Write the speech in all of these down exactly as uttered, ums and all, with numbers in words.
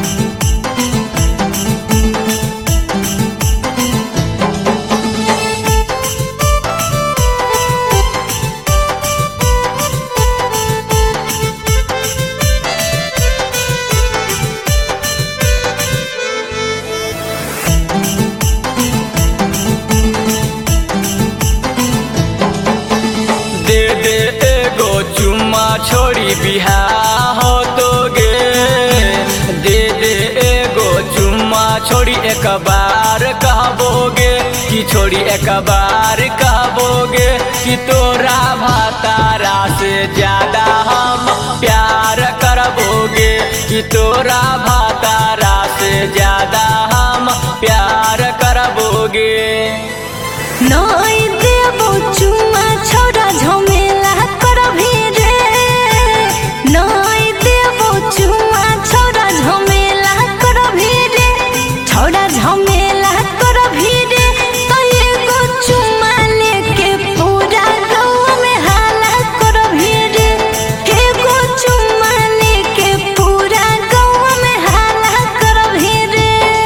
दे दे एगो चुम्मा छोड़ी बिहार हो तो गे। दे दे एगो चुम्मा छोड़ी एक बार कहबोगे कि छोड़ी एक बार कहबोगे कि तोरा भातारा से ज्यादा हम प्यार करबोगे कि तोरा भातारा से ज्यादा हम प्यार करबोगे। नई देबो चुम्मा छोड़ा झमेला करभी रे। नई देबो चुम्मा छोड़ा झमेला करभी रे। छोड़ा झमेला करभी रे। तो एगो चुम्मा लेके पूरा गाँव में हाला करभी रे। एगो चुम्मा लेके पूरा गाँव में हाला करभी रे।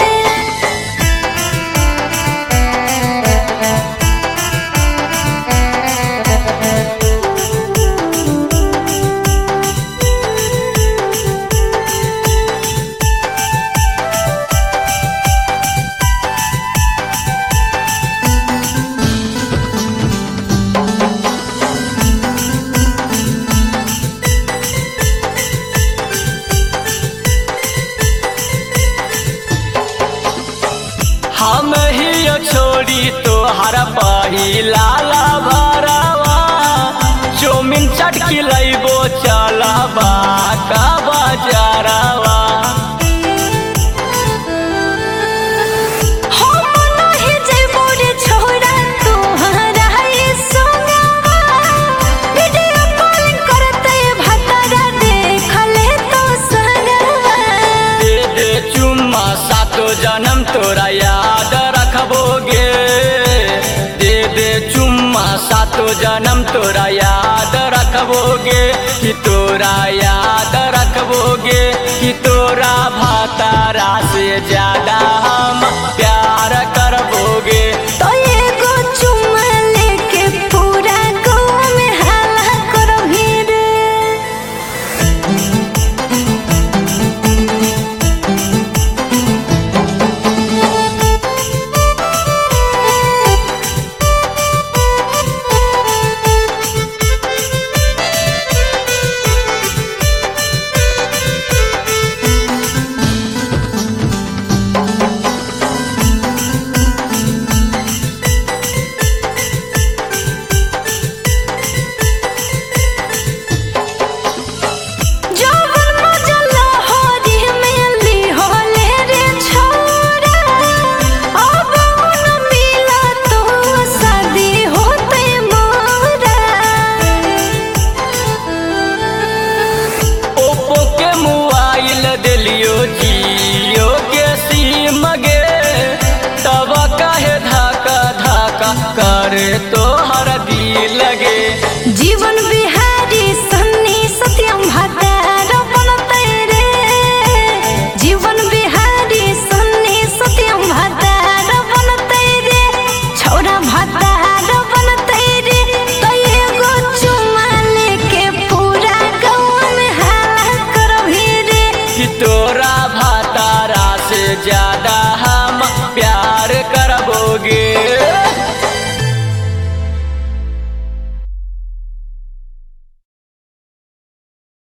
हम ही छोड़ी तो हर पहिला भरवा चौमिन चटकी लैबो चलबा का बजारवा। हम नहीं जइबो रे छोड़ा तोहरा ई संगवा। वीडियो कॉलिंग करते भतारा देख ले तो संगवा। दे दे चुम्मा सातो जन्म तोरा याद रखबोगे। दे दे चुम्मा सातो जन्म तोरा याद रखबोगे कि तोरा याद रखबोगे कि तोरा भातारा से ज्यादा हम प्यार करबोगे। तो एगो चुम्मा लेके पूरा गाँव में हाला करभी रे। जवन मजला होरी मेली होले रे छोरा। अब न मिला तो शादी होते मोरा। ओप्पो के मोबाइल दिलियो जियो के सिम गे। तब कहे धक्का धक्का करे तो हर दिल गे। जीवन बिहारी सन्नी सत्यम भतार बनते रे। जीवन बिहारी सन्नी सत्यम भतार बनते रे। छोरा भतार बनते रे। तो एगो चुम्मा लेके पूरा गाँव में हाला करभी रे। कि तोरा भातारा से जा